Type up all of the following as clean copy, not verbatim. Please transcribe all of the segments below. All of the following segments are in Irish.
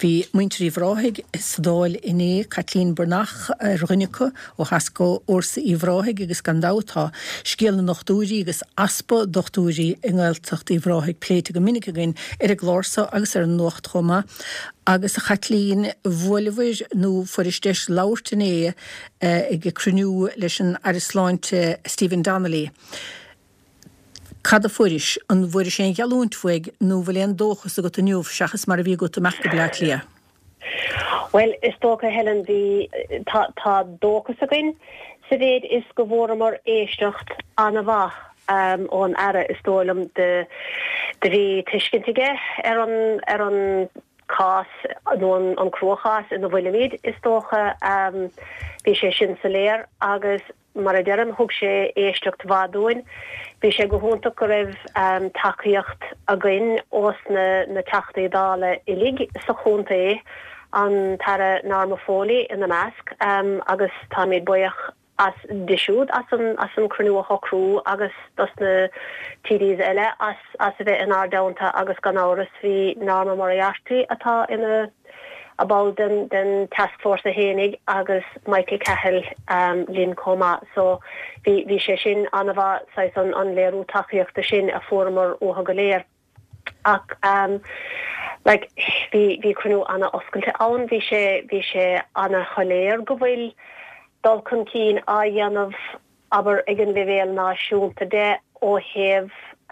Bhí muinterí bhráthig is dáil iné Catlín Bernach Runnecha ó hasco orsa í bhráthig agus gandátá scéalna nachtúirí agus aspa dochtúirí ingailteach í bhráthig pléite go minic agin ar a glársa agus ar an nuacht chuma agus a Catlín bhuilmhir nó foristéis láirtané ag cruniú leis an Arisláinte Stephen Donnelly. Cad a furis an bhuiir sé gealúnt fuig nó bhfuil an dóchas a go a nniuh seachas mar a bhí go a meach go bleach lia. Well, is tócha Helen bhí tá dóchas agin sa bhéad is go bhór mar éisteacht anna bhach ón ara is tólam de bhí tuiscintige ar an cás nó an cruachás in na bhuiile is tócha bhí sé sin sa léir agus mar a dearm thug sé éisteacht bhádúin. Bhí sé go húnta go raibh tacaíocht againn os na teachtaí dála ilig sa chunta an tara narmafólaí in na measc agus tá méid buíoch as disisiúd as an cruniú chocrú agus dus na TDs eile as a bheith in ardánta agus gan áras bhí Norma Moriarty atá ina about den task force a hénig agus Michael Cahill Lynn Coma so vi sé sin anha sais an léirú taíochtta sin a formar óha go léir ach like vi crunú anna oscailte ann vi sé anna choléir go bhfuil dul chun cín a dhéanamh aber igen bhíhéal náisiúnta de ó heh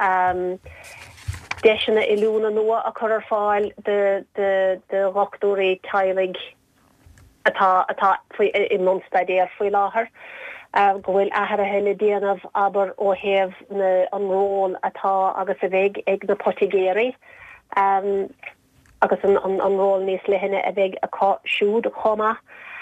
deisina ilúna nua a chur ar fáil de rochtúí tailig atá i Munstadéir faoi láthair go bhfuil ahar a heile déanamh aber ó heh an ról atá agus a bheith ag na Portigéirí agus an ról níos lehinne a bheith a siúd a choma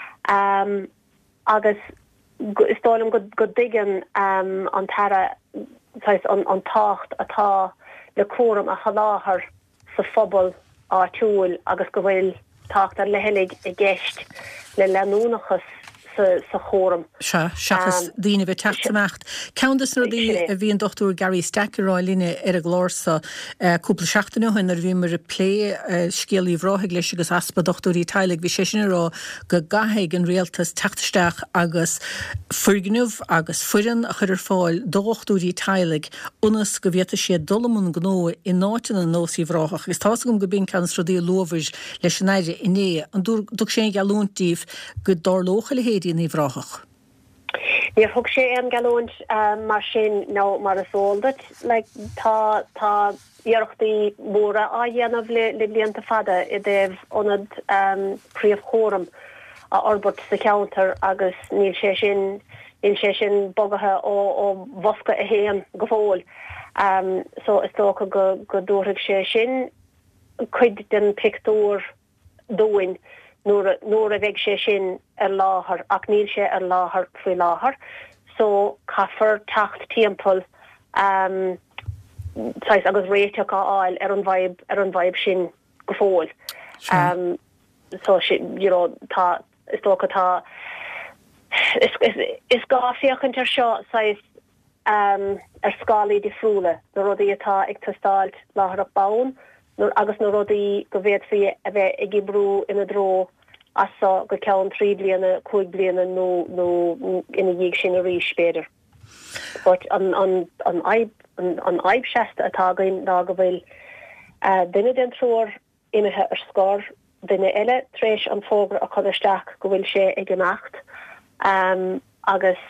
agus istáilm go digan an tara an tácht atá le cuam a chaláthar sa phobal áitiúil agus go bhfuil tácht ar lehélig i gceist le leanúnachas sa chóram. Seachas daoine bheith teachtameacht. Ceantas nó dí a bhíon dochtúr Gary Stackeráilíne ar a glórsa cúpla seachtainna chuin ar bhí mar a plé scéalaí bhráthig leis agus aspa dochtúirí tailig bhí sé sin rá go gaithaigh an réaltas teachtasteach agus fuirgnumh agus fuireann a chur ar fáil dochtúirí tailig unas go bhíota sé dolamún gnó i náitina nósaí bhráthach agus tá gom go bíon ceantas rodí lóbhais leis an éire iné an dúg sé gealúntíh go dárlócha le héad ní bhráthach. Níor thug sé an galúint mar sin nó mar a sóildat, tá iarachtaí móra a dhéanamh le blianta fada i dtéobh onad príomhchóram a orbert sa counter agus níl sé sin bogathe ó bhosca a héan go fóil. So is tócha go dúrthag sé sin chuid den pictúr dóin nóair a bheith sé sin ar láthair ach níl sé ar láthair faoi láthair so caafar tacht timpeall agus réiteach áil ar an bhaib sin go fóil. So tá is tócha tá is gáfiachan tar seo ar scálaí difriúla na rudaí atá ag tastáilt láthair ach bán agus na rudaí go bhéad faoi a bheith ag ibrú ina dró asa go ceann 3 bliana 5 bliana nó ina dhéag sin a ríis spéidir. But an aib seasta atá gainn ná go bhfuil duine den trúir imethe ar scór duine eile tréis an fógra a chuisteach go bhfuil sé ag gemacht agus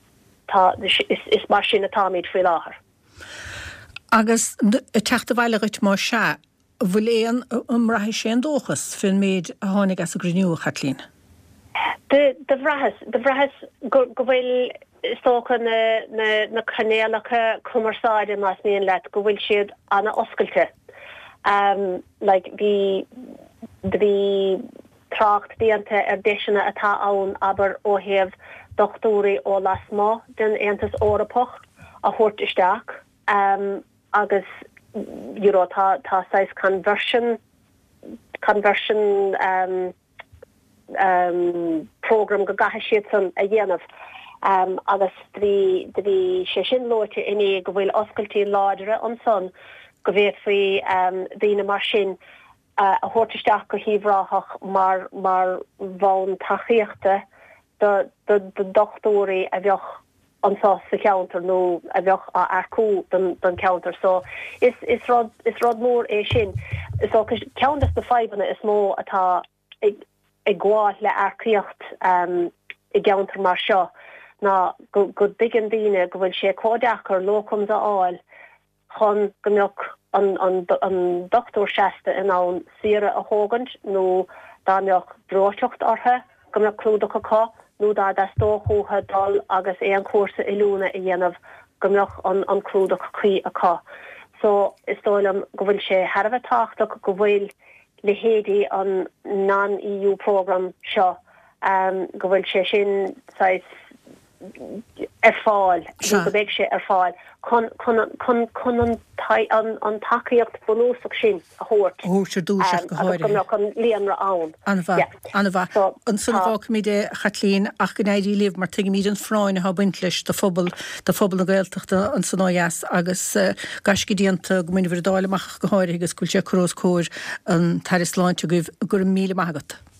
is mar sin atá méid faoi láthair. Agus teachta bhaile goit má se bhfuil éon raithí sé an dóchas fin méid a tháinig as a griniú Catlín. De bhrethas go bhfuil stócha na canéalacha cumarsáide más míon leat go bhfuil siad anna oscailte. Bhí trácht díanta ar deisina atá ann aber ó heh dochtúirí ó lasmá den Aontas Eorpach a thuirt isteach agus tá sais conversion program go gathe siad san a dhéanamh agus drí sé sin lóite iné go bhfuil oscailtí láidere an son go bhéad faoi dhína mar sin a hortisteach go híomhráthach mar bhain tachaíochta do doctóirí a bheoch ansá sa counter nó a bheoch a arcú don counter. So is rod mór é sin. So countas na feibanna is mó atá ag gháil le arcaíocht I counter mar seo. Na go digan díine go bhfuil sé cóideachar locums a áil chun gombeoch an doctor seasta in an sire a hógant nó dáneoch dróteocht orthe gombeoch clúdacha cá nó dá stóchúthe dul agus é an cuasa I lúna I dhéanamh gombeoch an clúdacha chuí a cá. So is dóilm go bhfuil sé Harbh táchtach go bhfuil le héadí an non-EU program seo go bhfuil sé sin fáil go bhéh sé fáil chun an takeíocht bonúsach sin a thuirt. Úsir dúiseach go háirithe. Agus an líon ra ann. Anna bha. An sunna bhá mí de Chatlín ach go éirí líomh mar tuige míad an phráin a buint leis de phobal na Gaeltachta an san áheas agus gaiscídíanta go miniú bhar dáile amach go háirithe agus cúilte crós cóir an tarisláinte gur míle magat.